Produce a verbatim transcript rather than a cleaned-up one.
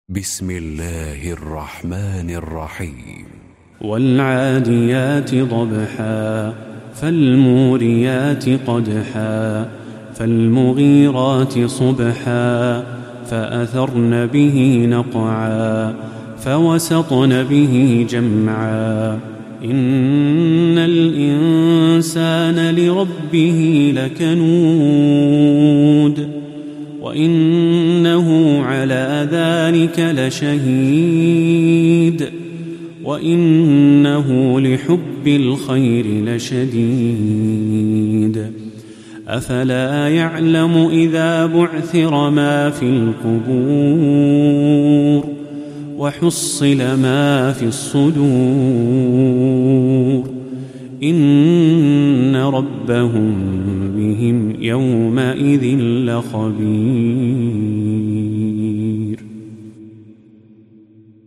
بسم الله الرحمن الرحيم. والعاديات ضبحا فالموريات قدحا فالمغيرات صبحا فأثرن به نقعا فوسطن به جمعا إن الإنسان لربه لكنود وإنه على ذلك لشهيد وإنه لحب الخير لشديد أفلا يعلم إذا بعثر ما في القبور وحصل ما في الصدور إن ربهم بهم يومئذ لخبير.